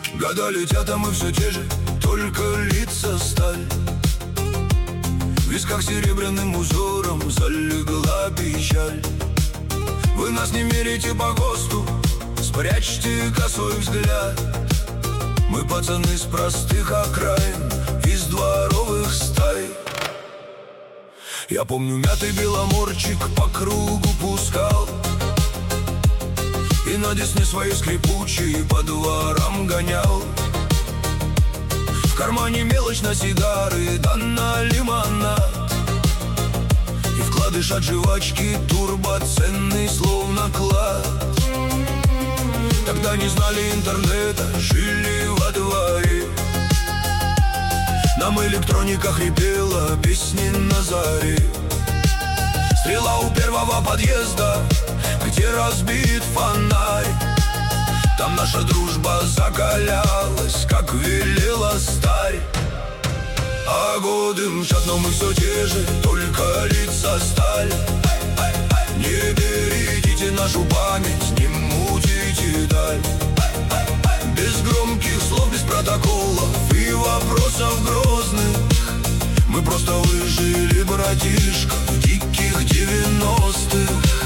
Года летят, а мы все те же, только лица сталь. В висках серебряным узором залегла печаль. Вы нас не мерите по ГОСТу, спрячьте косой взгляд. Мы пацаны с простых окраин, из дворовых стай. Я помню, мятый беломорчик по кругу пускал, и на десне свои скрипучие по дворам гонял. В кармане мелочь на сигары, да на лимонад, и вкладыш от жвачки турбоценный, словно клад. Тогда не знали интернета, жили во дворе. Нам электроника хрипела песни на заре. Стрела у первого подъезда, где разбит фонарь. Там наша дружба закалялась, как велела старь. А годы мчат, но мы все те же, только лица сталь. Не бередите нашу память, не мутите даль. Без громких слов, без протоколов и вопросов грозных. Мы просто выжили, братишка, в диких 90-х.